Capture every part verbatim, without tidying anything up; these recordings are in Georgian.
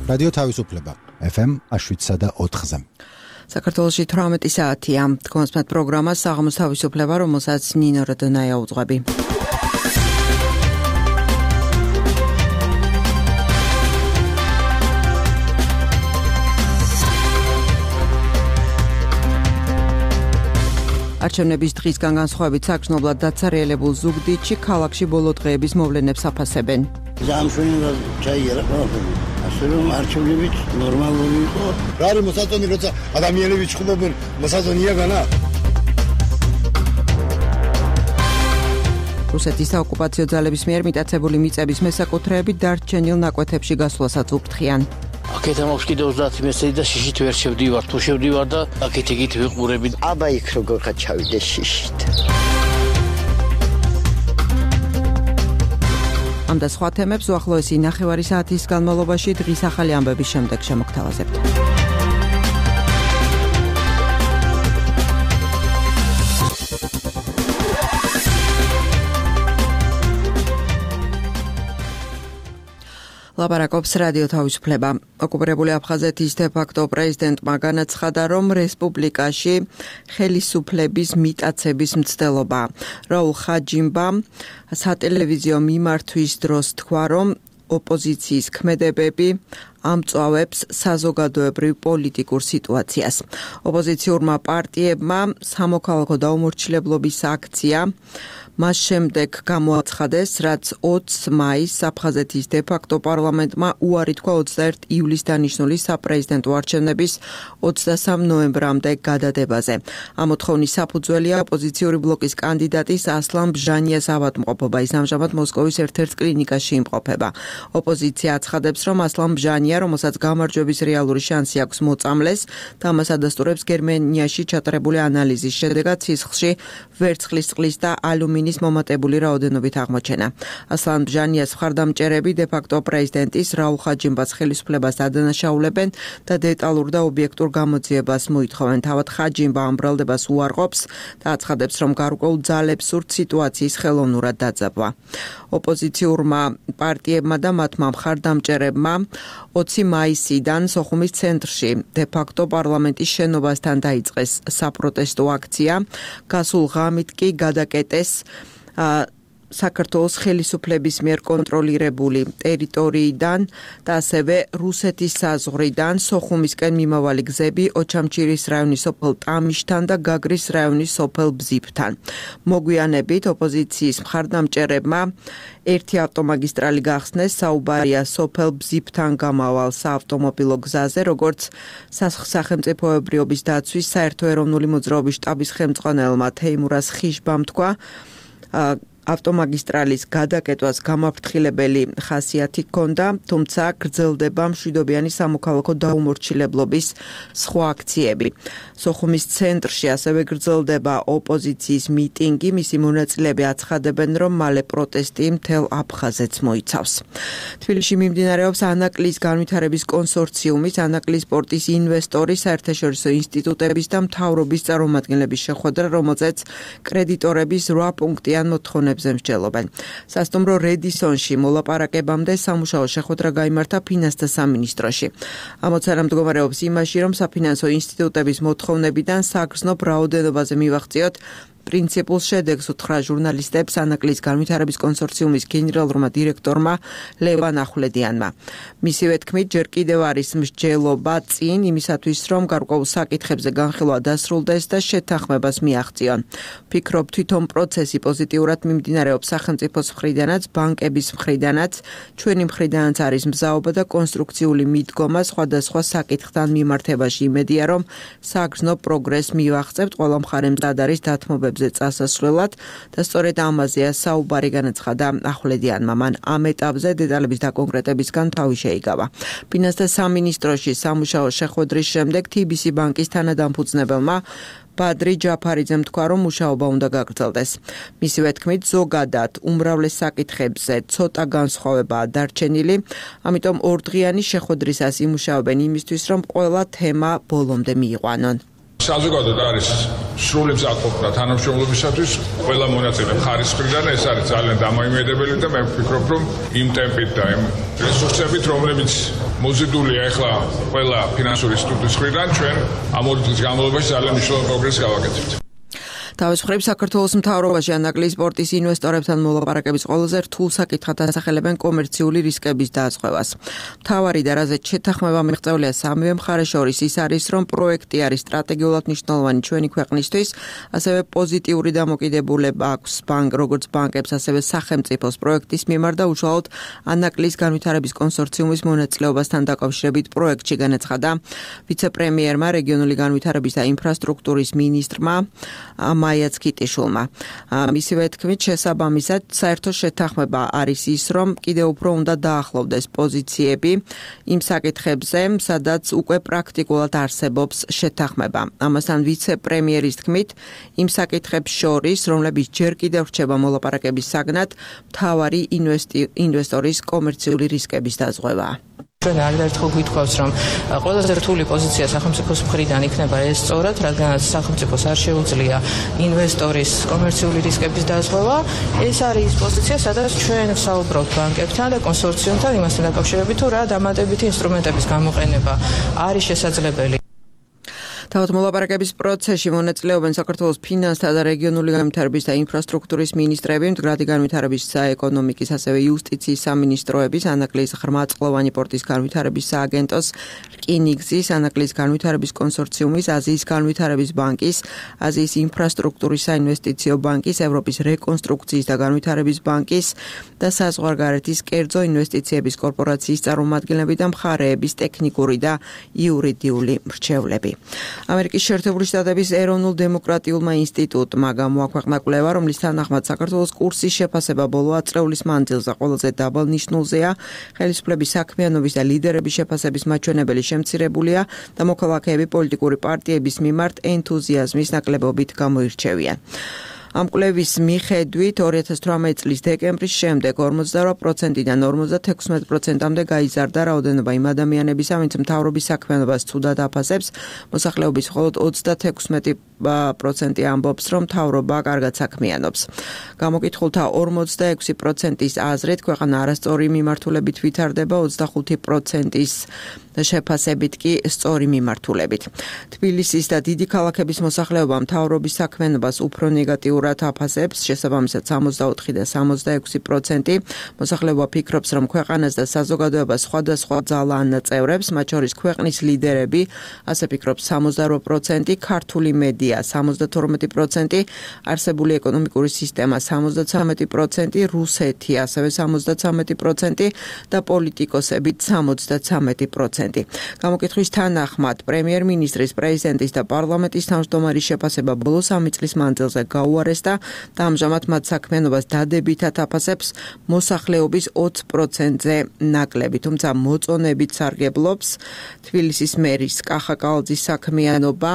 რადიო თავისუფლება ეფ ემ შვიდსა და ოთხზე. საქართველოში თვრამეტი საათია. თქვენს პროგრამა საღამოს თავისუფლება, რომელსაც ნინო როდონაია უძღვები. არჩევნების დღისგან განსხვავებით საგრძნობლად დაცარიელებულ ზუგდიდში ქალაქში ბოლო დღეების მოვლენებს აფასებენ. ზამშვენია ჩაიერა ყველაფერი. ასე რომ არჩევნებიც ნორმალური იყო. რა არის მოსაწონი, როცა ადამიანები ჩხუბობენ, მოსაწონია განა? რუსეთის საოკუპაციო ძალების მიერ მიტაცებული მიწების მესაკუთრეებით დარჩენილ ნაკვეთებში გასვლასაც უფრთხიან. აქეთ ამობს კიდევ ოცდაათი მესეჯი და შიშით ვერ შევდივარ, თუ შევდივარ და აქეთ იგით ვიყურები. აბა იქ როგორ ხარ ჩავიდე შიშით. ამ და სხვა თემებს უახლოესი ნახევარი საათის განმავლობაში დღის ახალი ამბების შემდეგ შემოგთავაზებთ. ლაპარაკობს რადიო თავისუფლება. ოკუპირებული აფხაზეთის დე-ფაქტო პრეზიდენტმა განაცხადა, რომ რესპუბლიკაში ხელისუფლების მიტაცების მცდელობა. რაულ ხაჯიმბამ სატელევიზიო მიმართვის დროს თქვა, რომ ოპოზიციის ქმედებები ამწვავებს საზოგადოებრივ პოლიტიკურ სიტუაციას. ოპოზიციურმა პარტიებმა სამოქალაქო დაუმორჩილებლობის აქცია მას შემდეგ გამოაცხადეს, რაც ოცი მაისს აფხაზეთის დე-ფაქტო პარლამენტმა უარი თქვა ოცდაერთი ივლისს დანიშნული საპრეზიდენტო არჩევნების ოცდასამ ნოემბრამდე გადადებაზე. ამ მოთხოვნის საფუძველია ოპოზიციური ბლოკის კანდიდატის ასლან ბჟანიას ავადმყოფობა. ის ამჟამად მოსკოვის ერთ-ერთ კლინიკაში იმყოფება. ოპოზიცია აცხადებს, რომ ასლან ბჟანია, რომელსაც გამარჯვების რეალური შანსი აქვს მოწამლეს და მას ადასტურებს გერმანიაში ჩატარებული ანალიზის შედეგად სისხლში ვერცხლის წყლის და ალუმინის მომატებული რაოდენობით აღმოჩენა. ასლან ბჟანიას მხარდამჭერები დე-ფაქტო პრეზიდენტის რაულ ხაჯიმბას ხელისუფლებას ადანაშაულებენ და დეტალურ და ობიექტურ გამოძიებას მოითხოვენ. თავად ხაჯიმბა ამ ბრალდებას უარყოფს და აცხადებს, რომ გარკვეულ ძალებს სურთ სიტუაციის ხელოვნურად დაძაბვა. ოპოზიციურმა პარტიებმა და მათმა მხარდამჭერებმა ოცი მაისიდან სოხუმის ცენტრში დე-ფაქტო პარლამენტის შენობასთან დაიწყეს საპროტესტო აქცია. გასულ ღამით კი გადაკეტეს საქართველოს ხელისუფლების მიერ კონტროლირებული ტერიტორიიდან და ასევე რუსეთის საზღვრიდან სოხუმისკენ მიმავალი გზები ოჩამჩირის რაიონის სოფელ ტამიშთან და გაგრის რაიონის სოფელ ბზიფთან. მოგვიანებით ოპოზიციის მხარდამჭერებმა ერთი ავტომაგისტრალი გახსნეს საუბარია სოფელ ბზიფთან გამავალ საავტომობილო გზაზე, როგორც სახელმწიფოებრიობის დაცვის საერთო ეროვნული მოძრაობის შტაბის ხელმძღვანელმა თეიმურას ხიშბამ თქვა, ავტომაგისტრალის გადაკეტვას გამაფრთხილებელი ხასიათი ჰქონდა, თუმცა გრძელდება მშვიდობიანი სამოქალაქო დაუმორჩილებლობის სხვა აქციები. სოხუმის ცენტრში ასევე გრძელდება ოპოზიციის მიტინგი, მისი მონაწილეები აცხადებენ, რომ მალე პროტესტი მთელ აფხაზეთს მოიცავს. თბილისში მიმდინარეობს ანაკლის განვითარების კონსორციუმის, ანაკლის სპორტის ინვესტორის, საერთაშორისო ინსტიტუტების და მთავრობის წარმომადგენლების შეხვედრა, რომელზეც კრედიტორების რვა პუნქტიან მოთხოვნებს მსჯელობენ. სასტუმრო რედისონში მოლაპარაკებამდე სამუშაო შეხვედრა გაიმართა ფინანსთა სამინისტროში. ამოცანა მდგომარეობს იმაში, რომ საფინანსო ინსტიტუტების მოთხოვნებიდან საგრძნობ რაოდენობაზე მივახციოთ პრინციპულ შედეგს უთხრა ჟურნალისტებს ანაკლის განვითარების კონსორციუმის გენერალურმა დირექტორმა ლევან ახვლედიანმა. მისივე თქმით, ჯერ კიდევ არის მსჯელობა წინ იმისათვის, რომ გარკვეულ საკითხებზე განხილვა დასრულდეს და შეთანხმებას მიაღწიონ. ვფიქრობ, თვითონ პროცესი პოზიტიურად მიმდინარეობს სახელმწიფოს მხრიდანაც, ბანკების მხრიდანაც, ჩვენი მხრიდანაც არის მზაობა და კონსტრუქციული მიდგომა სხვადასხვა საკითხთან მიმართებაში. იმედია, რომ საგრძნობ პროგრესს მივაღწევთ, ყველა მხარე მზად არის დათმობებს წასასვლელად და სწორედ ამაზეა საუბარი, განაცხადა ახვლედიანმა. მან ამ ეტაპზე დეტალების დაკონკრეტებისგან თავი შეიგავა. ფინანსთა სამინისტროში სამუშაო შეხვედრის შემდეგ თი ბი სი ბანკის თანადამფუძნებელმა ბადრი ჯაფარიძემ თქვა, რომ მუშაობა უნდა გაგრძელდეს. მისივე თქმით, ზოგადად უმრავლეს საკითხებზე ცოტა განსხვავებაა დარჩენილი, ამიტომ ორდღიანი შეხვედრისას იმუშაობენ იმისთვის, რომ ყველა თემა ბოლომდე მიიყვანონ. საზოგადოება არის სრული მზადყოფნა თანამშრომლობისათვის ყველა მონაწილე მხარის მხრიდან, ეს არის ძალიან დამოიმედებელი და მე ვფიქრობ, რომ იმ ტემპით და იმ რესურსებით, რომლებიც მოზიდულია ახლა ყველა ფინანსური ინსტიტუტის მხრიდან ჩვენ ამ ორი წლის განმავლობაში ძალიან მნიშვნელოვანი პროგრესი გავაკეთებთ. თავის მხრივ საქართველოს მთავრობაში ანაკლიის პორტის ინვესტორებთან მოლაპარაკების ყველაზე რთულ საკითხად ასახელებენ კომერციული რისკების დაზღვევას. მთავარი და რაზეც შეთანხმება მიღწეულია სამივე მხარეს შორის ის არის, რომ პროექტი არის სტრატეგიულად მნიშვნელოვანი ჩვენი ქვეყნისთვის, ასევე პოზიტიური დამოკიდებულება აქვს ბანკ, როგორც ბანკებს, ასევე სახელმწიფოს პროექტის მიმართ და უშუალოდ ანაკლიის განვითარების კონსორციუმის მონაწილეობასთან დაკავშირებით პროექტში განაცხადა ვიცე-პრემიერმა, რეგიონული განვითარების და ინფრასტრუქტურის მინისტრმა მაიაც ქიტიშულმა. მისივე თქმით, შესაბამისად, საერთო შეთანხმება არის ის, რომ კიდევ უფრო უნდა დაახლოვდეს პოზიციები იმ საკითხებზე, სადაც უკვე პრაქტიკულად არსებობს შეთანხმება. ამასთან ვიცე-პრემიერის თქმით, იმ საკითხებს შორის, რომლებიც ჯერ კიდევ რჩება მოლაპარაკების საგნად, მთავარი ინვესტორის კომერციული რისკების დაზღვევა. ჩვენ არაერთხელ გვითხოვს, რომ ყველაზე რთული პოზიცია სახელმწიფოს მხრიდან იქნება ეს სწორად, რადგანაც სახელმწიფოს არ შეუძლია ინვესტორის კომერციული რისკების დაზღვევა. ეს არის პოზიცია, სადაც ჩვენ ვსაუბრობთ ბანკებთან და კონსორციუმთან იმასთან დაკავშირებით, თუ რა დამატებითი ინსტრუმენტების გამოყენება არის შესაძლებელი. თავად მოლაპარაკების პროცესში მონაწილეობენ საქართველოს ფინანსთა და რეგიონული განვითარების და ინფრასტრუქტურის მინისტრები, მდგრადი განვითარების საეკონომიკის, ასევე იუსტიციის სამინისტროების, ანაკლიის ღრმაწყლოვანი პორტის განვითარების სააგენტოს, რკინიგზის, ანაკლიის განვითარების კონსორციუმის, აზიის განვითარების ბანკის, აზიის ინფრასტრუქტურის საინვესტიციო ბანკის, ევროპის რეკონსტრუქციის და განვითარების ბანკის და საზღვარგარეთის კერძო ინვესტიციების კორპორაციის წარმომადგენლები და მხარეების ტექნიკური და იურიდიული მრჩევლები. ამერიკის შეერთებული შტატების ეროვნულ დემოკრატიულმა ინსტიტუტმა გამოაქვეყნა კვლევა, რომლის თანახმად საქართველოს კურსის შეფასება ბოლო ათწლეულის მანძილზე ყველაზე დაბალ ნიშნულზეა. ხელისუფლების საქმიანობის და ლიდერების შეფასების მაჩვენებელი შემცირებულია და მოქალაქეები პოლიტიკური პარტიების მიმართ ენთუზიაზმის ნაკლებობით გამოირჩევიან. ამ კვლევის მიხედვით ორი ათას თვრამეტი წლის დეკემბრის შემდეგ ორმოცდაორ პროცენტიდან ორმოცდათექვსმეტ პროცენტამდე გაიზარდა რაოდენობა იმ ადამიანებისა, ვინც მთავრობის საქმიანობას ცუდად აფასებს. მოსახლეობის მხოლოდ ოცდათექვსმეტი პროცენტი ამბობს, რომ მთავრობა კარგად საქმიანობს. გამოკითხულთა ორმოცდაექვსი პროცენტის აზრით ქვეყანა არასწორი მიმართულებით ვითარდება, ოცდახუთი პროცენტის შეფასებით კი სწორი მიმართულებით. თბილისის და დიდი ქალაქების მოსახლეობა მთავრობის საქმიანობას უფრო ნეგატიურად აფასებს, შესაბამისად სამოცდაოთხი და სამოცდაექვსი პროცენტი. მოსახლეობა ფიქრობს, რომ ქვეყანას და საზოგადოებას სხვადასხვა ძალა ანაწევრებს, მათ შორის ქვეყნის ლიდერები, ასე ფიქრობს სამოცდაორ პროცენტი, ქართული მედია სამოცდათორმეტი პროცენტი, არსებული ეკონომიკური სისტემა სამოცდაცამეტი პროცენტი, რუსეთი ასევე სამოცდაცამეტი პროცენტი და პოლიტიკოსებით სამოცდაცამეტი პროცენტი. გამოკითხვის თანახმად პრემიერ-მინისტრის, პრეზიდენტის და პარლამენტის თავმჯდომარის შეფასება ბოლო სამი წლის მანძილზე გაუარესდა და ამჟამად მათ საქმიანობას დადებითად აფასებს მოსახლეობის ოცი პროცენტზე ნაკლები, თუმცა მოწონებით სარგებლობს თბილისის მერის კახა კალაძის საქმიანობა,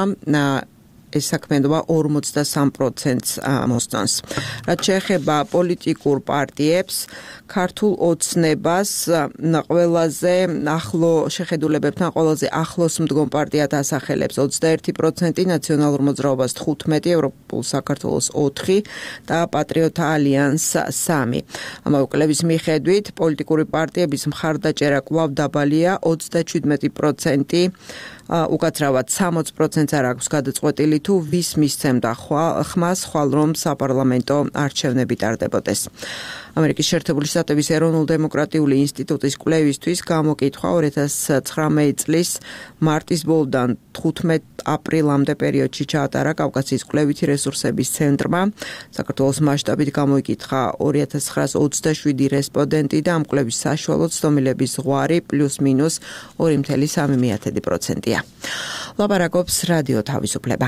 ეს საქმიანობა ორმოცდასამ პროცენტს მოსწონს. რაც შეეხება პოლიტიკურ პარტიებს, ქართულ ოცნებას ყველაზე ახლო შეხედულებებთან ყველაზე ახლოს მდგომ პარტიად ასახელებს ოცდაერთი პროცენტი, ნაციონალურ მოძრაობას თხუთმეტი, ევროპულ საქართველოს ოთხი და პატრიოტთა ალიანს სამი. ამავე კვლევის მიხედვით პოლიტიკური პარტიების მხარდაჭერა კვლავ დაბალია, ოცდაჩვიდმეტი პროცენტი, უკაცრავად სამოცი პროცენტს არ აქვს გადაწყვეტილი თუ ვის მისცემდა ხმას, ხვალ რომ საპარლამენტო არჩევნები ტარდებოდეს. ამერიკის შეერთებული შტატების ეროვნულ დემოკრატიული ინსტიტუტის კვლევისთვის გამოკითხვა ორი ათას ცხრამეტი წლის მარტის ბოლოდან თხუთმეტ აპრილამდე პერიოდში ჩაატარა კავკასიის კვლევითი რესურსების ცენტრმა. საქართველოს მასშტაბით გამოიკითხა ორი ათას ცხრაას ოცდაშვიდი რესპონდენტი და ამ კვლევის საშუალო ცდომილების ზღვარი პლუს მინუს ორი კoma სამი პროცენტია. ლაპარაკობს რადიო თავისუფლება.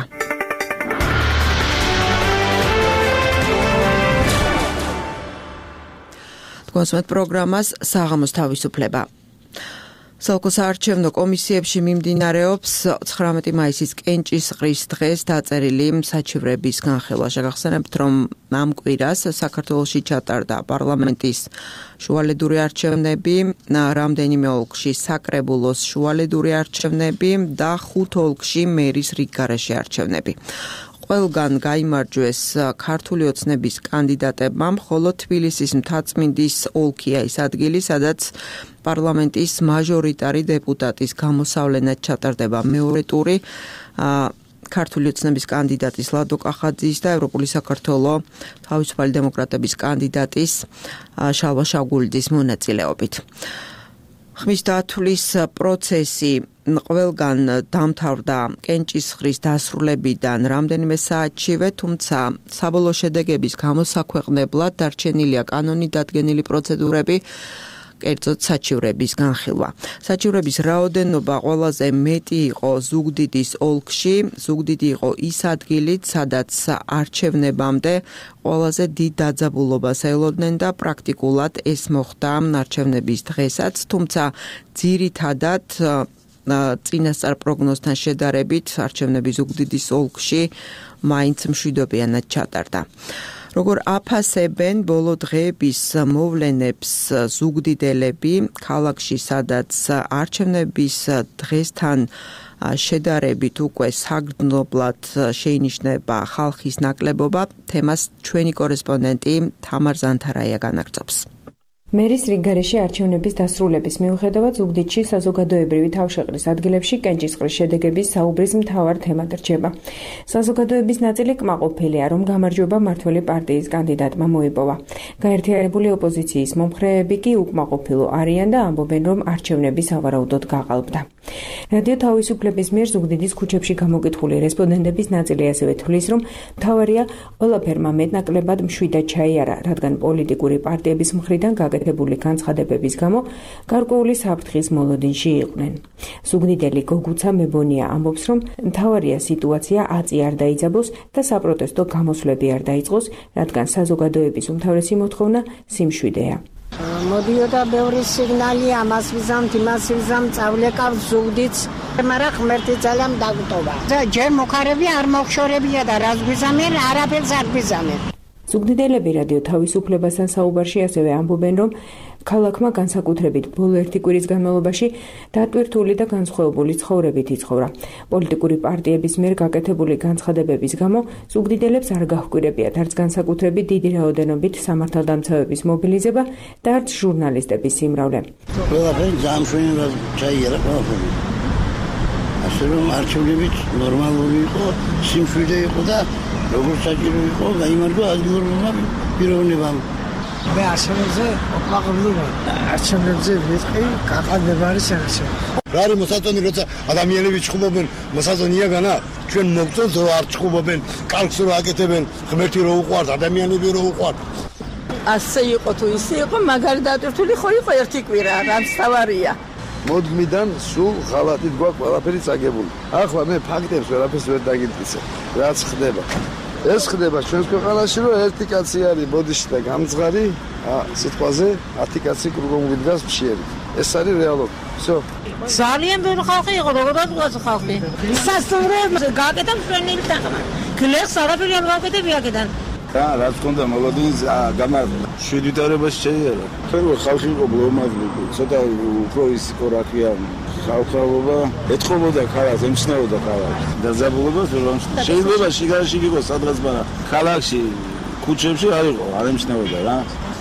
კონსუმēt პროგრამას საღამოს თავისუფლება. საოლქო საარჩევნო კომისიებში მიმდინარეობს ცხრამეტი მაისის კენჭისყრის დღეს დაწერილი საჩივრების განხილვა. შეგახსენებთ, რომ ამ კვირას საქართველოში ჩატარდა პარლამენტის შუალედური არჩევნები, რამდენიმე ოლქში საკრებულოს შუალედური არჩევნები და ხუთ ოლქში მერის რიგგარეშე არჩევნები. ყველგან გაიმარჯვეს ქართული ოცნების კანდიდატებმა, ხოლო თბილისის მთაწმინდის ოლქია ის ადგილი, სადაც პარლამენტის მაჟორიტარი დეპუტატის გამოსავლენად ჩატარდება მეორე ტური. ქართული ოცნების კანდიდატის ლადო კახაძის და ევროპული საქართველო თავისუფალი დემოკრატების კანდიდატის შალვა შაგულიძის მონაწილეობით. ხმის დათვლის პროცესი ყველგან დამთავრდა კენჭისყრის დასრულებიდან რამდენიმე საათშივე, თუმცა საბოლოო შედეგების გამოსაქვეყნებლად დარჩენილია კანონით დადგენილი პროცედურები, კერძოდ საჩივრების განხილვა. საჩივრების რაოდენობა ყველაზე მეტი იყო ზუგდიდის ოლქში. ზუგდიდი იყო ის ადგილით, სადაც არჩევნებამდე ყველაზე დიდ დაძაბულობას ელოდნენ და პრაქტიკულად ეს მოხდა არჩევნების დღესაც, თუმცა ძირითადად წინასწარ პროგნოზთან შედარებით არჩევნები ზუგდიდის ოლქში მაინც მშვიდობიანად ჩატარდა. როგორ აფასებენ ბოლო დღეების მოვლენებს ზუგდიდელები ქალაქში, სადაც არჩევნების დღესთან შედარებით უკვე საგრძნობლად შეინიშნება ხალხის ნაკლებობა, თემას ჩვენი კორესპონდენტი თამარ ზანთარაია განაგრძობს. მერის რიგგარეში არჩევნების დასრულების მიუხედავად ზუგდიდში საზოგადოებრივი თავშეყრის ადგილებში კენჭისყრის შედეგების საუბრის მთავარ თემად რჩება. საზოგადოების ნაწილი კმაყოფილია, რომ გამარჯვება მმართველი პარტიის კანდიდატმა მოიპოვა. გაერთიანებული ოპოზიციის მომხრეები კი უკმაყოფილო არიან და ამბობენ, რომ არჩევნები სავარაუდოდ გაყალბდა. რადიო თავისუფლების მიერ ზუგდიდის ქუჩებში გამოკითხული რესპონდენტების ნაწილი ასევე თვლის, რომ მთავარია ყველაფერმა მეტნაკლებად მშვიდად ჩაიარა, რადგან პოლიტიკური პარტიების მხრიდან გაკეთებული განცხადებების გამო გარკვეული საფრთხის მოლოდინში იყვნენ. ზუგდიდელი გოგუცა მებონია ამბობს, რომ მთავარია სიტუაცია აწი არ დაიძაბოს და საპროტესტო გამოსვლები არ დაიწყოს, რადგან საზოგადოების უმთავრესი მოთხოვნა სიმშვიდეა. მოდიოდა ბევრი სიგნალი, ამას ვიზამთ, იმას ვიზამთ, წავლეკავ ზუგდიდს, მაგრამ ღმერთი ძალიან დაგვტოვა. ჯერ მოხარები არ მოხშორებია და რას გვიზამენ, არაფერს არ გვიზამენ. ზუგდიდელები რადიო თავისუფლებასთან საუბარში ასევე ამბობენ, რომ ქალაქმა განსაკუთრებით ბოლო ერთი კვირის განმავლობაში დატვირთული და განსხვავებული ცხოვრებით იცხოვრა. პოლიტიკური პარტიების მიერ გაკეთებული განცხადებების გამო ზუგდიდელებს არ გაჰკვირებიათ არც განსაკუთრებით დიდი რაოდენობით სამართალდამცავების მობილიზება და არც ჟურნალისტების სიმრავლე. ყველაფერი ძამშვენად ჩაიარა ყველაფერი. ასე რომ არჩევნებიც ნორმალური იყო, სიმშვიდე იყო და როგორც საჭირო იყო, გაიმარჯვა ადგილობრივმა პიროვნებამ. მე არჩევნებზე უკმაყოფილი ვარ. არჩევნებზე ვიტყვი, გაყალბება არის არჩევნები. რა არის მოსაწონი, როცა ადამიანები ჩხუბობენ, მოსაწონია განა, ჩვენ მოგწონს რომ არ ჩხუბობენ, კალკს რო აკეთებენ, ღმერთი რო უყვართ, ადამიანები რო უყვართ. ასე იყო თუ ისე იყო, მაგარი დატვირთული ხო იყო ერთი კვირა, რაც თავარია. მოდმიდან სულ ღალატით გვაქვს ყველაფერი წაგებული. ახლა მე ფაქტებს ვერაფერს ვერ დაგიტკიცე. რაც ხდება. ეს ხდება ჩვენს ქვეყანაში, რომ ერთი კაცი არის ბოდიში და გამძღარი, სიტყვაზე ათი კაცი კრუგომგვიდგას მშიერი. ეს არის რეალობა. всё. ძალიან ბევრი ხალხი იყო, როგორად გვაქვს ხალხი. სასურველი გააკეთა მშვენიერი თაღმა. გლეხს არაფერი არ გააკეთებია აქედან. და რაც კონდა მოლოდინის გამარჯვება. შვიდვითარებაში შეიარა. თერმო ხალხი იყო ბლომაზლი, ცოტა უფრო ის იყო რაკია ხალხობა ეთყობოდა ქალაქს, ემჩნეოდა ქალაქს. დაძაბულობას ვერ ამჩნევდა. შეიძლება შიგანში იყოს სადღაც, მაგრამ ქალაქში, ქუჩებში არ იყო, არ ემჩნეოდა რა.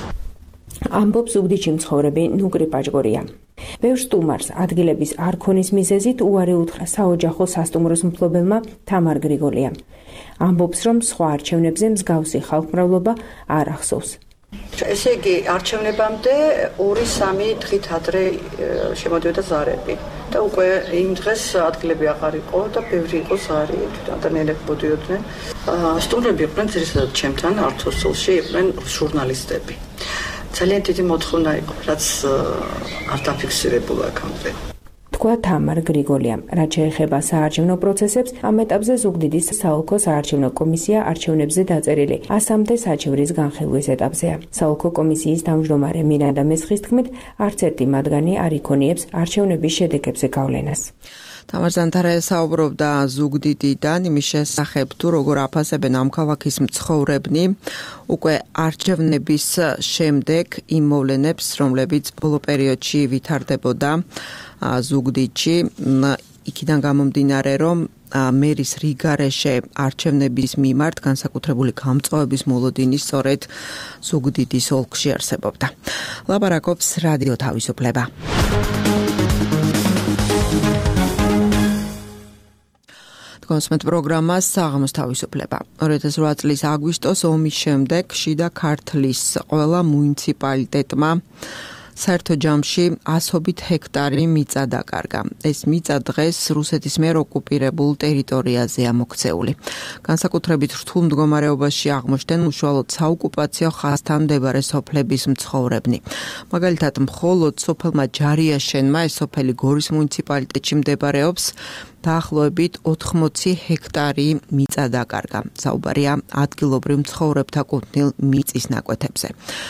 ამბობს ზუგდიდში მცხოვრები ნუკრი პაჭგორია. ბევრ სტუმარს ადგილების არ ქონის მიზეზით უარი უთხრა საოჯახო სასტუმროს მფლობელმა თამარ გრიგოლიამ. ამბობს, რომ სხვა არჩევნებზე მსგავსი ხალხმრავლობა არ ახსოვს. ესე იგი, არჩევნებამდე ორი სამი დღით ადრე შემოდიოდა ზარები და უკვე იმ დღეს ადგილები აღარ იყო და ბევრი იყო ზარი, ადამიანები მოდიოდნენ. სტუმრები იყვნენ ძირითადად ჩემთან ართოსულში, იყვნენ ჟურნალისტები. ძალიან დიდი მოთხოვნა იყო, რაც არ დაფიქსირებულა აქამდე. თქვა თამარ გრიგოლიამ. რაც შეეხება საარჩევნო პროცესებს, ამ ეტაპზე ზუგდიდის საოლქო საარჩევნო კომისია არჩევნებზე დაწერილი ასამდე საჩივრის განხილვის ეტაპზეა. საოლქო კომისიის თავმჯდომარე მირანდა მესხის თქმით, არც ერთი მათგანი არ იქონიებს არჩევნების შედეგებზე გავლენას. თამარ ზანთარაია საუბრობდა ზუგდიდიდან იმის შესახებ, თუ როგორ აფასებენ ამ ქალაქის მცხოვრებნი უკვე არჩევნების შემდეგ იმ მოვლენებს, რომლებიც ბოლო პერიოდში ვითარდებოდა ზუგდიდში, იქიდან გამომდინარე, რომ მერის რიგარეშე არჩევნების მიმართ განსაკუთრებული გამწვავების მოლოდინი სწორედ ზუგდიდის ოლქში არსებობდა. ლაპარაკობს რადიო თავისუფლება. კონსმეთ პროგრამას საღამოს თავისუფლება. ორი ათას რვა წლის აგვისტოს ომის შემდეგ შიდა ქართლის ყველა მუნიციპალიტეტმა საერთო ჯამში ასობით ჰექტარი მიწა დაკარგა. ეს მიწა დღეს რუსეთის მიერ ოკუპირებულ ტერიტორიაზეა მოქცეული. განსაკუთრებით რთულ მდგომარეობაში აღმოჩნდნენ უშუალოდ საოკუპაციო ხაზთან მდებარე სოფლების მცხოვრებნი. მაგალითად, მხოლოდ სოფელმა ჯარიაშენმა, ეს სოფელი გორის მუნიციპალიტეტში მდებარეობს, დაახლოებით ოთხმოცი ჰექტარი მიწა დაკარგა. საუბარია ადგილობრივ მცხოვრებთა კუთვნილ მიწის ნაკვეთებზე.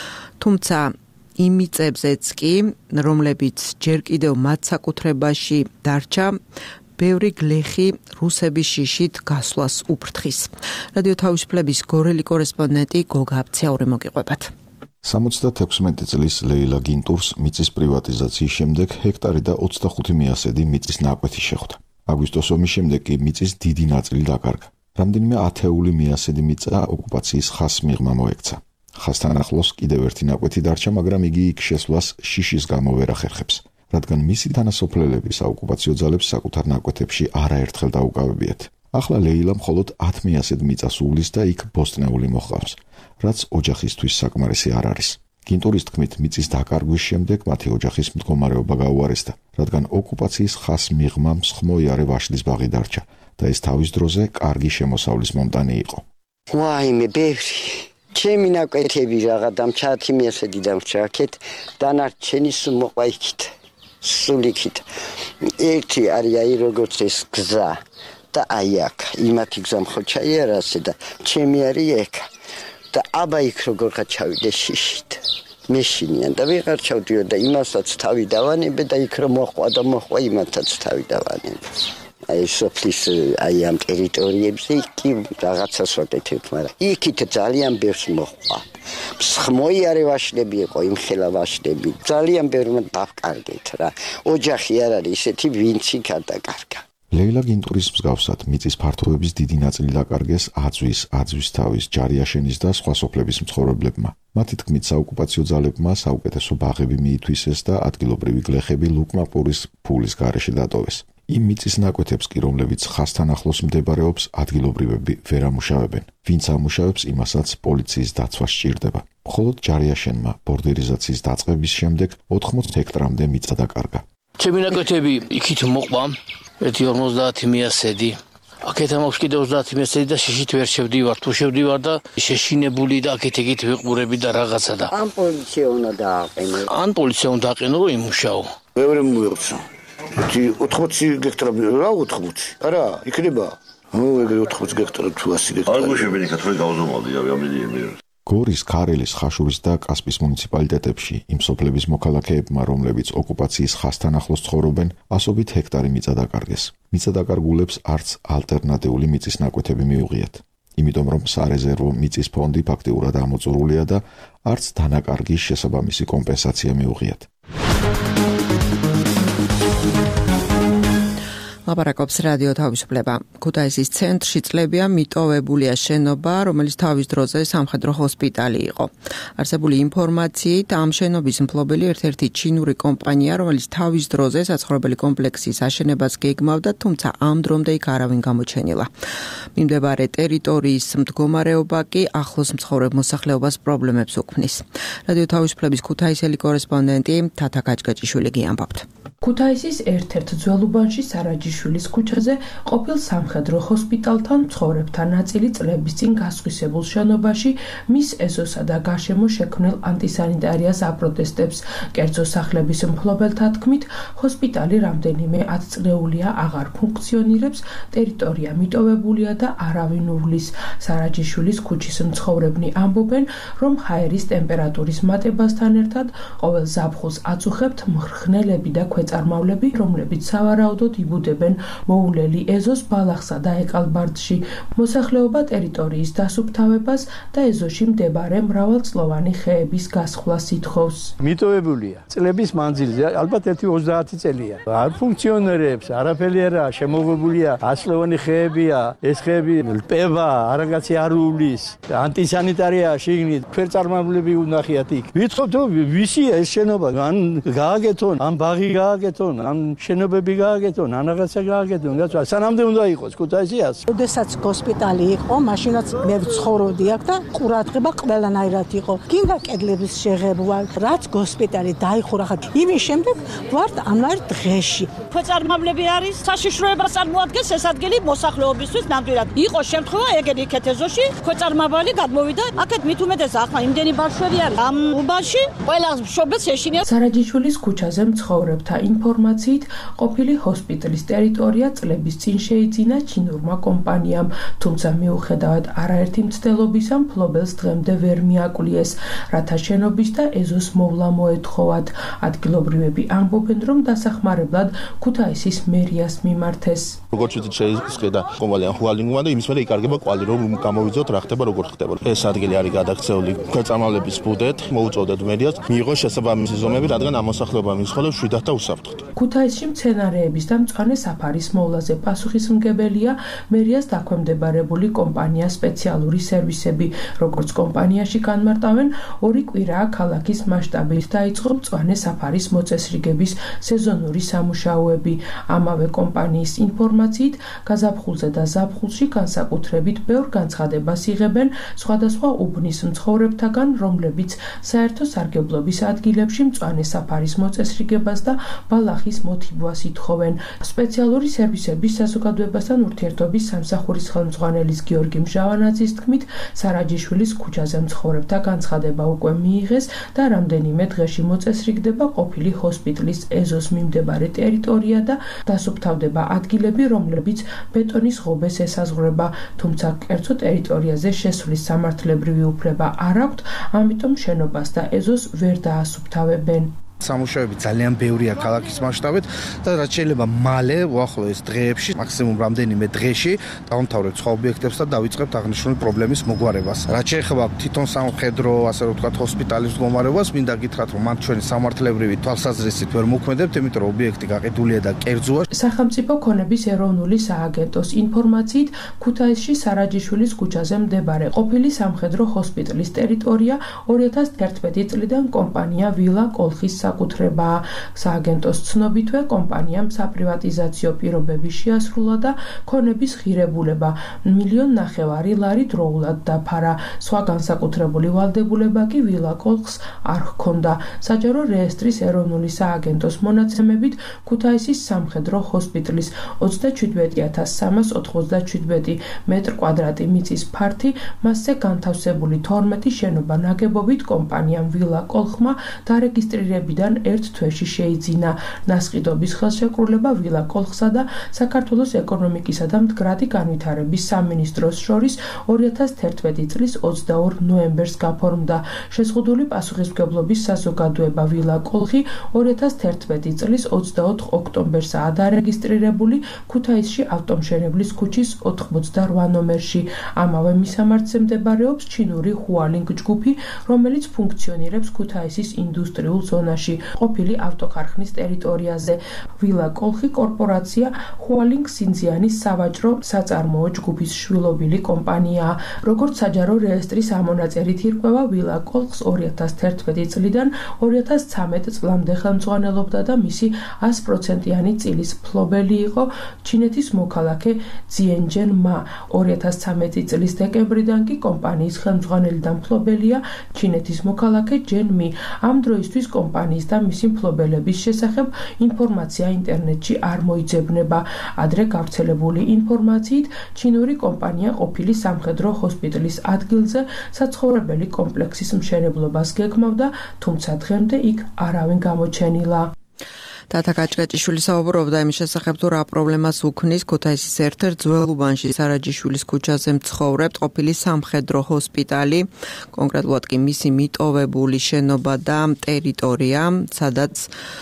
თუმცა იმ მიწებზეც კი, რომლებიც ჯერ კიდევ მათ საკუთრებაში დარჩა, ბევრი გლეხი რუსების შიშით გასვლას უფრთხის. რადიო თავისუფლების გორელი კორესპონდენტი გოგა აბცაური მოგიყვებათ. სამოცდათექვსმეტი წლის ლეილა გინტურს მიწის პრივატიზაციის შემდეგ ჰექტარი და ოცდახუთი მიასედი მიწის ნაკვეთი შეხვდა. აგვისტოს ომის შემდეგ კი მიწის დიდი ნაწილი დაკარგა. რამდენიმე ათეული მიასედი მიწა ოკუპაციის ხაზს მიღმა მოექცა. ხაზთან ახლოს კიდევ ერთი ნაკვეთი დარჩა, მაგრამ იგი იქ შესვლას შიშის გამო ვერ ახერხებს, რადგან მისი თანასოფლელები საოკუპაციო ძალებს საკუთარ ნაკვეთებში არაერთხელ დაუკავებიათ. ახლა ლეილა მხოლოდ ათ მიასედ მიწას უვლის და იქ ბოსტნეული მოჰყავს, რაც ოჯახისთვის საკმარისი არ არის. გინტურის თქმით, მიწის დაკარგვის შემდეგ მათი ოჯახის მდგომარეობა გაუარესდა, რადგან ოკუპაციის ხაზს მიღმა მსხმოიარე ვაშლის ბაღი დარჩა და ეს თავის დროზე კარგი შემოსავლის მომტანი იყო. ვაიმე, ბევრი ჩემი ნაკვეთები რაღა დამჩათი მიასედი დამრჩა აქეთ, დანარჩენი სულ მოყვა იქით, სულ იქით. ერთი არის აი როგორც ეს გზა და აი აქ, იმათი გზა მხოლოდ ჩაიარასე და ჩემი არის ეგ. და აბა იქ როგორღა ჩავიდე შიშით. მეშინიან და ვეღარ ჩავდიო და იმასაც თავი დავანებე და იქ რომ მოხვა და მოხვა იმათაც თავი დავანებე. აი სოფლის აი ამ ტერიტორიებზე კი რაღაცას ვაკეთებ, მაგრამ იქით ძალიან ბევრს მოხვა. მსხმოიარე ვაშლები იყო, იმხელა ვაშლები. ძალიან ბევრმა დავკარგეთ რა. ოჯახი არ არის ისეთი, ვინც იქ არ დაკარგა. ლეილა გინტურის მსგავსად მიწის ფართობების დიდი ნაწილი დაკარგეს აძვის, აძვისთავის, ჯარიაშენის და სხვა სოფლების მცხოვრებლებმა. მათი თქმით, საოკუპაციო ძალებმა საუკეთესო ბაღები მიითვისეს და ადგილობრივი გლეხები ლუკმაპურის ფულის გარეშე დატოვეს. იმ მიწის ნაკვეთებს კი, რომლებიც ხაზთან ახლოს მდებარეობს, ადგილობრივები ვერ ამუშავებენ. ვინც ამუშავებს, იმასაც პოლიციის დაცვა სჭირდება. მხოლოდ ჯარიაშენმა ბორდერიზაციის დაწყების შემდეგ ოთხმოცი ჰექტრამდე მიწა დაკარგა. ჩემი ნაკვეთები იქით მოყვა. ერთი ორმოცდაათი მიასედი. აქეთ მაქვს კიდე ოცდაათი მიასედი და შიშით ვერ შევდივარ. თუ შევდივარ და შეშინებული და აქეთ ეგით ვიყურები და რაღაცა და. ან პოლიცია უნდა დააყენო. ან პოლიცია უნდა დააყენო, რომ იმუშაო. ბევრი მოიყვცა. ერთი ოთხმოცი ჰექტარი რა ოთხმოცი? არა, იქნება. ნუ ეგრე ოთხმოცი ჰექტარი თუ ასი ჰექტარი. არ გუშებინი ქართული გაუზომალდია, ამიდი. გორის, ქარელის, ხაშურის და კასპის მუნიციპალიტეტებში იმ სოფლების მოქალაქეებმა, რომლებიც ოკუპაციის ხაზთან ახლოს ცხოვრობენ, ასობით ჰექტარი მიწა დაკარგეს. მიწა დაკარგულებს არც ალტერნატიული მიწის ნაკვეთები მიუღიათ. იმიტომ რომ სარეზერვო მიწის ფონდი ფაქტიურად ამოწურულია და არც დანაკარგის შესაბამისი კომპენსაცია მიუღიათ. ლაპარაკობს რადიო თავისუფლება. ქუთაისის ცენტრში წლებია მიტოვებულია შენობა, რომელიც თავის დროზე სამხედრო ჰოსპიტალი იყო. არსებული ინფორმაციით, ამ შენობის მფლობელი ერთ-ერთი ჩინური კომპანია, რომელიც თავის დროზე საცხოვრებელი კომპლექსის აშენებას გეგმავდა, თუმცა ამ დრომდე იქ არავინ გამოჩენილა. მიმდებარე ტერიტორიის მდგომარეობა კი ახლოს მცხოვრებ მოსახლეობას პრობლემებს უქმნის. რადიო თავისუფლების ქუთაისელი კორესპონდენტი თათა გაჭგაჭიშვილი გიამბობთ. ქუთაისის ერთ-ერთ ძველ უბანში სარაჯიშვილის ქუჩაზე ყოფილ სამხედრო ჰოსპიტალთან მცხოვრებთა ნაწილი წლების წინ გასხვისებულ შენობაში მის ეზოსა და გარშემო შექმნილ ანტისანიტარიას აპროტესტებს. კერძო სახლების მფლობელთა თქმით, ჰოსპიტალი რამდენიმე ათწლეულია აღარ ფუნქციონირებს, ტერიტორია მიტოვებულია და არავინ უვლის. სარაჯიშვილის ქუჩის მცხოვრებნი ამბობენ, რომ ჰაერის ტემპერატურის მატებასთან ერთად ყოველ ზაფხულს აწუხებთ მღრღნელები და ქვეწარმავლები, რომლებიც სავარაუდოდ იბუდებენ იღებენ მოულელი ეზოს ბალახსა და ეკალბარდში. მოსახლეობა ტერიტორიის დასუფთავებას და ეზოში მდებარე მრავალწლოვანი ხეების გასხვლას ითხოვს. მიტოვებულია წლების მანძილზე, ალბათ ერთი ოცდაათი წელია. არ ფუნქციონირებს, არაფერი არაა, შემოღებულია ასლოვანი ხეებია, ეს ხეები ლპება, არაგაცი არ უვლის, ანტისანიტარია შიგნით, ფერწარმავლები უნახიათ იქ. ვითხოვთ, ვისია ეს შენობა, ან გააკეთონ, ან ბაღი გააკეთონ, ან შენობები გააკეთონ, ან რაღაცა გააკეთონ, გასვა. სანამდე უნდა იყოს ქუთაისიას. როდესაც ჰოსპიტალი იყო, მაშინაც მე ვცხოვრობდი აქ და ყურადღება ყველანაირად იყო. გინდა კედლების შეღებვა, რაც ჰოსპიტალი დაიხურა ხა. იმის შემდეგ ვართ ამარ დღეში. ფერწარმავლები არის, საშიშროებას წარმოადგენს ეს ადგილი მოსახლეობისთვის ნამდვილად. იყო შემთხვევა ეგეთი იქეთ ეზოში, ფერწარმავალი გადმოვიდა, აქეთ მით უმეტეს ახლა იმდენი ბავშვები არის. ამ უბანში ყველა მშობელს ეშინია. სარაჯიშვილის ქუჩაზე მცხოვრებთა ინფორმაციით, ყოფილი ჰოსპიტალის ტერიტორია წლების წინ შეიძინა ჩინურმა კომპანიამ, თუმცა მიუხედავად არაერთი მცდელობისა, მფლობელს დღემდე ვერ მიაკლიეს, რათა შენობის და ეზოს მოვლა მოეთხოვათ. ადგილობრივები ამბობენ, რომ დასახმარებლად ქუთაისის მერიას მიმართეს. როგორც ვთქვით, შეიწყდა კომპანია ჰუალინგმა და იმის მერე იკარგება კვალი, რომ გამოვიძოთ რა ხდება, როგორ ხდება. ეს ადგილი არის გადაქცეული ქვეწარმავლების ბუდეთ, მოუწოდეთ მერიას, მიიღოს შესაბამისი ზომები, რადგან ამ მოსახლეობამ იცხოვლებს შვიდად და უსაფრთხოდ. ქუთაისში მცენარეების და მწვანე საფარის მოვლაზე პასუხისმგებელია მერიას დაქვემდებარებული კომპანია სპეციალური სერვისები. როგორც კომპანიაში განმარტავენ, ორი კვირაა ქალაქის მასშტაბით დაიწყო მწვანე საფარის მოწესრიგების სეზონური სამუშაოები. ამავე კომპანიის ინფორმაციით, გაზაფხულზე და ზაფხულში განსაკუთრებით ბევრ განცხადებას იღებენ სხვადასხვა უბნის მცხოვრებთაგან, რომლებიც საერთო სარგებლობის ადგილებში მწვანე საფარის მოწესრიგებას და ბალახის მოთიბვას ითხოვენ. სპეციალური სერვისების საზოგადოებასთან ურთიერთობის სამსახურის ხელმძღვანელის გიორგი მჟავანაძის თქმით, სარაჯიშვილის ქუჩაზე მცხოვრებთა განცხადება უკვე მიიღეს და რამდენიმე დღეში მოწესრიგდება ყოფილი ჰოსპიტალის ეზოს მიმდებარე ტერიტორია და დასუფთავდება ადგილები, რომლებიც ბეტონის ღობეს ესაზღვრება, თუმცა კერძო ტერიტორიაზე შესვლის სამართლებრივი უფლება არ აქვთ, ამიტომ შენობას და ეზოს ვერ დაასუფთავებენ. სამუშაოები ძალიან ბევრია ქალაქის მასშტაბით და რაც შეიძლება მალე უახლოეს დღეებში, მაქსიმუმ რამდენიმე დღეში დავამთავრებთ სხვა ობიექტებს და დავიწყებთ აღნიშნული პრობლემის მოგვარებას. რაც შეიძლება თვითონ სამხედრო, ასე რომ ვთქვათ, ჰოსპიტალის მდგომარეობას, მინდა გითხრათ, რომ მათ ჩვენი სამართლებრივი თვალსაზრისით ვერ მოქმედებთ, იმიტომ რომ ობიექტი გაყიდულია და კერძოა. სახელმწიფო ქონების ეროვნული სააგენტოს ინფორმაციით, ქუთაისში სარაჯიშვილის ქუჩაზე მდებარე ყოფილი სამხედრო ჰოსპიტალის ტერიტორია ორი ათას ერთმეტი წლიდან კომპანია ვილა კოლხის საკუთრებაა. სააგენტოს ცნობითვე კომპანიამ საპრივატიზაციო პირობები შეასრულა და ქონების ღირებულება მილიონ ნახევარი ლარი დროულად დაფარა. სხვა განსაკუთრებული ვალდებულება კი ვილა კოლხს არ ჰქონდა. საჯარო რეესტრის ეროვნული სააგენტოს მონაცემებით, ქუთაისის სამხედრო ჰოსპიტალის ოცდაჩვიდმეტი ათას სამას ოთხმოცდაჩვიდმეტი მეტр კვადრატი მიწის ფართი, მასზე განთავსებული თორმეტი შენობა ნაგებობით კომპანიამ ვილა კოლხმა დარეგისტრირებიდან ერთ თვეში შეიძინა. ნასყიდობის ხელშეკრულება ვილა კოლხსა და საქართველოს ეკონომიკისა და მდგრადი განვითარების სამინისტროს შორის ორი ათას ერთმეტი წლის ოცდაორ ნოემბერს გაფორმდა. შეზღუდული პასუხისმგებლობის საზოგადოება ვილა კოლხი ორი ათას ერთმეტი წლის ოცდაოთხ ოქტომბერსაა დარეგისტრირებული ქუთაისში ავტომშენებლის ქუჩის ოთხმოცდარვა ნომერში. ამავე მისამართზე მდებარეობს ჩინური ჰუალინგ ჯგუფი, რომელიც ფუნქციონირებს ქუთაისის ინდუსტრიულ ზონაში, ყოფილი ავტოქარხნის ტერიტორიაზე. ვილა კოლხი კორპორაცია ჰუალინგ სინძიანის სავაჭრო საწარმოო ჯგუფის შვილობილი კომპანიაა. როგორც საჯარო რეესტრის ამონაწერით ირკვევა, ვილა კოლხს ორი ათას ერთმეტი წლიდან ორი ათას ცამეტ წლამდე ხელმძღვანელობდა და მისი ას პროცენტიანი წილის მფლობელი იყო ჩინეთის მოქალაქე ძიენჯენ მა. ორი ათას ცამეტი წლის დეკემბრიდან კი კომპანიის ხელმძღვანელი და მფლობელია ჩინეთის მოქალაქე ჯენ მი. ამ დროისთვის კომპანიის და მისი მფლობელების შესახებ ინფორმაცია ინტერნეტში არ მოიძებნება. ადრე გავრცელებული ინფორმაციით, ჩინური კომპანია ყოფილი სამხედრო ჰოსპიტალის ადგილზე საცხოვრებელი კომპლექსის მშენებლობას გეგმავდა, თუმცა დღემდე იქ არავინ გამოჩენილა. თათა კაჭკაჭიშვილი საუბრობდა იმის შესახებ, თუ რა პრობლემას უქმნის ქუთაისის ერთ-ერთ ძველ უბანში სარაჯიშვილის ქუჩაზე მცხოვრებთ ყოფილი სამხედრო ჰოსპიტალი, კონკრეტულად კი მისი მიტოვებული შენობა და ტერიტორია, სადაც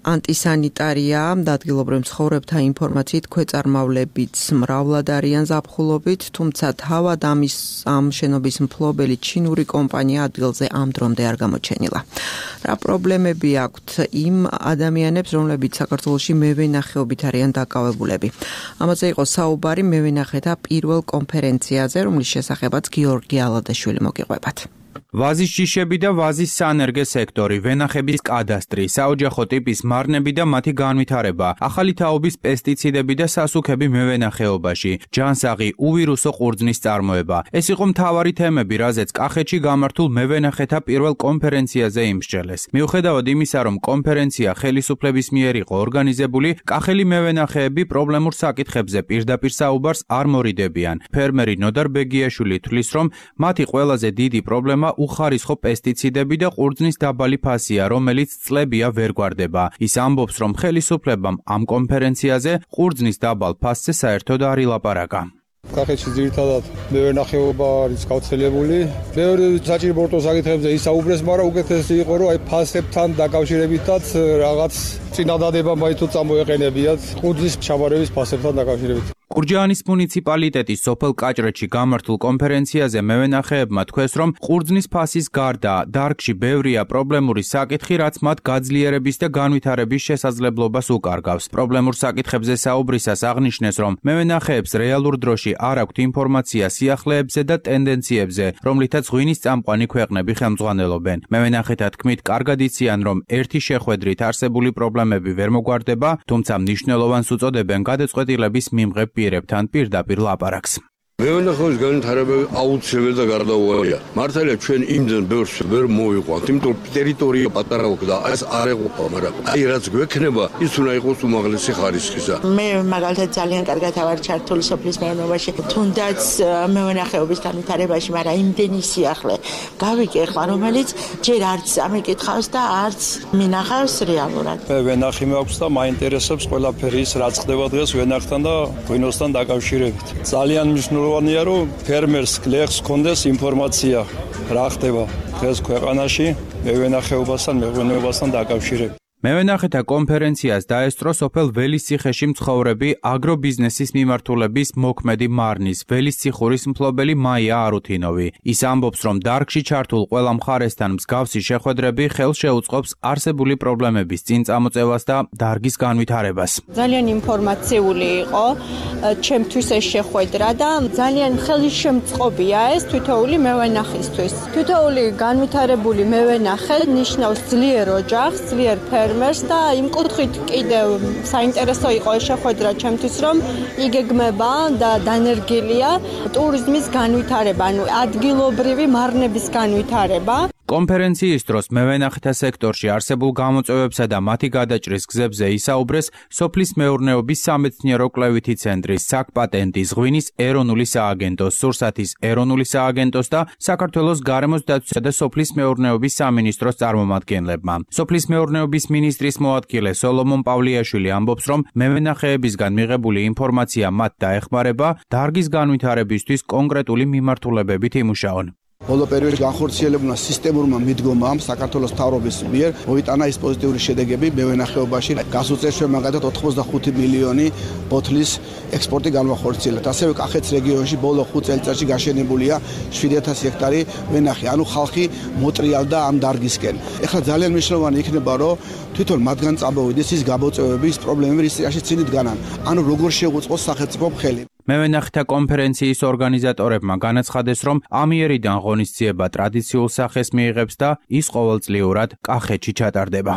ანტისანიტარია და ადგილობრივ მცხოვრებთა ინფორმაციით ქვეწარმავლებიც მრავლად არიან ზაფხულობით, თუმცა თავად ამის ამ შენობის მფლობელი ჩინური კომპანია ადგილზე ამ დრომდე არ გამოჩენილა. რა პრობლემები აქვთ იმ ადამიანებს, რომლებიც საქართველოში მევენახეობით არიან დაკავებულები? ამაზე იყო საუბარი მევენახეთა პირველ კონფერენციაზე, რომლის შესახებაც გიორგი ალადაშვილი მოგიყვებათ. ვაზის ჯიშები და ვაზის სანერგე სექტორი, ვენახების კადასტრი, საოჯახო ტიპის მარნები და მათი განვითარება, ახალი თაობის პესტიციდები და სასუქები მევენახეობაში, ჯანსაღი, უვირუსო ყურძნის წარმოება. ეს იყო მთავარი თემები, რაზეც კახეთში გამართულ მევენახეთა პირველ კონფერენციაზე იმსჯელეს. მიუხედავად იმისა, რომ კონფერენცია ხელისუფლების მიერ იყო ორგანიზებული, კახელი მევენახეები პრობლემურ საკითხებზე პირდაპირ საუბარს არ მორიდებიან. ფერმერი ნოდარ ბეგიაშვილი თვლის, რომ მათი ყველაზე დიდი პრობლემა უხარისხო პესტიციდები და ყურძნის დაბალი ფასია, რომელიც წლებია ვერ გვარდება. ის ამბობს, რომ ხელისუფლებამ ამ კონფერენციაზე ყურძნის დაბალ ფასზე საერთოდ არ ილაპარაკა. კახეთში ძირითადად მევენახეობა არის გავრცელებული. მეორე საჭირო საკითხებზე ისაუბრეს, მაგრამ უკეთესი იყო, რომ აი ფასებთან დაკავშირებითაც რაღაც წინადადება მაინც წამოეყენებიათ ყურძნის ჩაბარების ფასებთან დაკავშირებით. გურჯაანის მუნიციპალიტეტის სოფელ კაჭრეთში გამართულ კონფერენციაზე მევენახეებმა თქვეს, რომ ყურძნის ფასის გარდა დარგში ბევრია პრობლემური საკითხი, რაც მათ გაძლიერების და განვითარების შესაძლებლობას უკარგავს. პრობლემურ საკითხებზე საუბრისას აღნიშნეს, რომ მევენახეებს რეალურ დროში არ აქვთ ინფორმაცია სიახლეებზე და ტენდენციებზე, რომლითაც ღვინის წამყვანი ქვეყნები ხელმძღვანელობენ. მევენახეთა თქმით, კარგად იციან, რომ ერთი შეხვედრით არსებული პრობლემები ვერ მოგვარდება, თუმცა მნიშვნელოვანს უწოდებენ გადაწყვეტილების მიმღებ პირებთან პირდაპირ ლაპარაკს. მევენახეობის განვითარება აუცილებელი და გარდაუვალია. მართალია ჩვენ იმდენ ბევრს ვერ მოვიყვანთ, იმიტომ რომ ტერიტორია პატარა და ეს არ ეყოფა, მაგრამ აი რაც გვექნება, ის უნდა იყოს უმაღლესი ხარისხისა. მე მაგალითად ძალიან კარგად ავარ ჩართული სოფლის მეურნეობაში, თუნდაც მევენახეობის განვითარებაში, მაგრამ იმდენი სიახლე გავიკითხა, რომელიც ჯერ არც ამეკითხავს და არც მინახავს რეალურად. მე ვენახი მაქვს და მაინტერესებს ყველაფერი ის, რაც ხდება დღეს ვენახთან და ღვინოსთან დაკავშირებით. ძალიან მნიშვნელოვანია ვანია რომ ფერმერს გლეხს კონდეს ინფორმაცია რა ხდება დღეს ქვეყანაში მევენახეობასთან მეღვინეობასთან დაკავშირებით. მევენახეთა კონფერენციას დაესწრო სოფელ ველისციხეში მცხოვრები აგრობიზნესის მიმართულების მოქმედი მარნის ველისციხურის მფლობელი მაია არუთინოვი. ის ამბობს, რომ დარგში ჩართულ ყველა მხარესთან მსგავსი შეხვედრები ხელს შეუწყობს არსებული პრობლემების წინ წამოწევას და დარგის განვითარებას. ძალიან ინფორმაციული იყო ჩემთვის ეს შეხვედრა და ძალიან ხელისშემწყობია ეს თითოეული მევენახისთვის. თითოეული განვითარებული მევენახე ნიშნავს ძლიერ ოჯახს, ძლიერ ფერმერს და იმ კუთხით კიდევ საინტერესო იყო ეს შეხვედრა ჩემთვის, რომ იგეგმება და დანერგილია ტურიზმის განვითარება, ანუ ადგილობრივი მარნების განვითარება. კონფერენციის დროს მევენახეთა სექტორში არსებულ გამოწვევებსა და მათი გადაჭრის გზებზე ისაუბრეს სოფლის მეურნეობის სამეცნიერო-კვლევითი ცენტრის, საკპატენტის, ღვინის ეროვნული სააგენტოს, სურსათის ეროვნული სააგენტოს და საქართველოს გარემოს დაცვისა და სოფლის მეურნეობის სამინისტროს წარმომადგენლებმა. სოფლის მეურნეობის მინისტრის მოადგილე სოლომონ პავლიაშვილი ამბობს, რომ მევენახეებისგან მიღებული ინფორმაცია მათ დაეხმარება დარგის განვითარებისთვის კონკრეტული მიმართულებებით იმუშაონ. ბოლო პერიოდში განხორციელებულმა სისტემურმა მიდგომამ საქართველოს მთავრობის მიერ მოიტანა ის პოზიტიური შედეგები მევენახეობაში. გასულ წელს ჩვენ მაგალითად ოთხმოცდახუთი მილიონი ბოთლის ექსპორტი განვახორციელებთ. ასევე კახეთის რეგიონში ბოლო ხუთ წელიწადში გაშენებულია შვიდი ათასი ჰექტარი ვენახი, ანუ ხალხი მოტრიალდა ამ დარგისკენ. ეხლა ძალიან მნიშვნელოვანი იქნება, რომ თვითონ მათგან წამოვიდეს ის გამოწვევები, ის პრობლემები, რის წინაშე წინ იდგანან. ანუ როგორ შეუწყოს სახელმწიფომ ხელი. მევენახეთა კონფერენციის ორგანიზატორებმა განაცხადეს, რომ ამიერიდან ღონისძიება ტრადიციულ სახეს მიიღებს და ის ყოველწლიურად კახეთში ჩატარდება.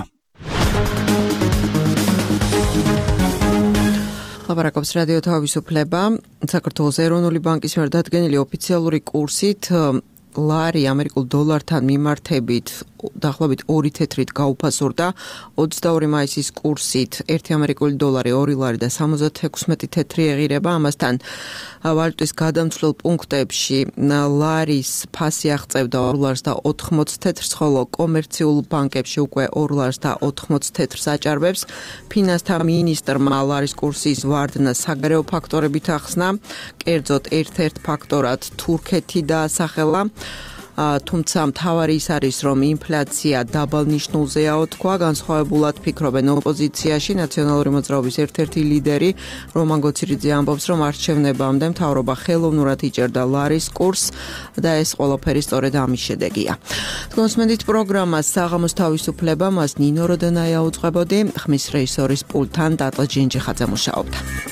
ლაპარაკობს რადიო თავისუფლება. საქართველოს ეროვნული ბანკის მიერ დადგენილი ოფიციალური კურსით ლარი ამერიკულ დოლართან მიმართებით დაახლოებით ორი თეთრით გაუფასურდა. ოცდაორი მაისის კურსით ერთი ამერიკული დოლარი ორი ლარი და სამოცდაექვსმეტი თეთრი ეღირება. ამასთან ვალუტის გადამცვლელ პუნქტებში ლარის ფასი აღწევდა ორ ლარს და ოთხმოცს თეთრს, ხოლო კომერციულ ბანკებში უკვე ორ ლარს და ოთხმოცს თეთრს აჭარბებს. ფინანსთა მინისტრმა ლარის კურსის ვარდნა საგარეო ფაქტორებით ახსნა, კერძოდ ერთ-ერთ ფაქტორად თურქეთი დაასახელა. თუმცა მთავარი ის არის, რომ ინფლაცია დაბალ ნიშნულზეაო თქვა, განსხვავებულად ფიქრობენ ოპოზიციაში. ნაციონალური მოძრაობის ერთ-ერთი ლიდერი რომან გოცირიძე ამბობს, რომ არჩევნებამდე მთავრობა ხელოვნურად იჭერდა ლარის კურსს და ეს ყველაფერი სწორედ ამის შედეგია. თქვენსმენდით პროგრამას საღამოს თავისუფლება, მას ნინო როდენაია უძღვებოდი, ხმის რეჟისორის პულტთან დატა ჯინჯიხაძე მუშაობდა.